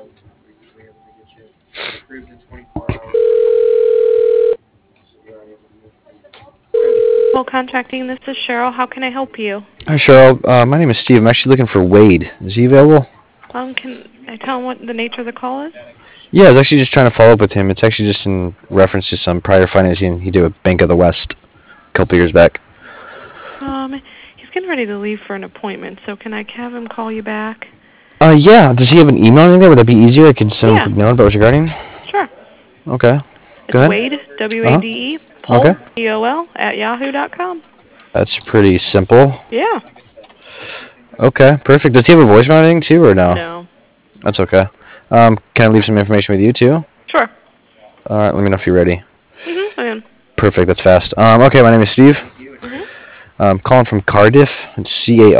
Well, contracting, this is Cheryl. How can I help you? Hi, Cheryl. My name is Steve. I'm actually looking for Wade. Is he available? Can I tell him what the nature of the call is? Yeah, I was actually just trying to follow up with him. It's actually just in reference to some prior financing he did with Bank of the West a couple years back. He's getting ready to leave for an appointment, so can I have him call you back? Yeah. Does he have an email in there? Would that be easier? I could send him a quick note about what's regarding. Sure. Okay. It's Go ahead. Wade, W-A-D-E, Pol, Okay. P-O-L, at yahoo.com. That's pretty simple. Yeah. Okay, perfect. Does he have a voicemail or anything too, or no? No. That's okay. Can I leave some information with you too? Sure. All right. Let me know if you're ready. I am. Perfect. That's fast. Okay. My name is Steve. I'm calling from Cardiff. It's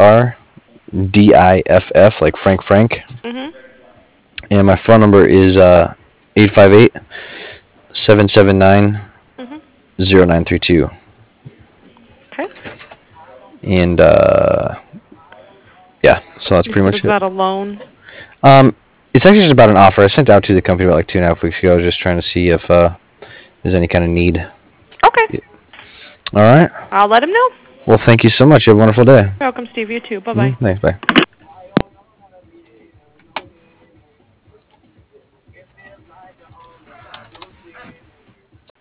Cardiff, like Frank. And my phone number is 858-779-0932. Okay. And yeah, so that's pretty much it. Is that a loan? It's actually just about an offer I sent out to the company about like 2.5 weeks ago, just trying to see if there's any kind of need. Okay. Yeah. All right. I'll let him know. Well, thank you so much. You have a wonderful day. You're welcome, Steve. You too. Bye-bye. Thanks. Bye.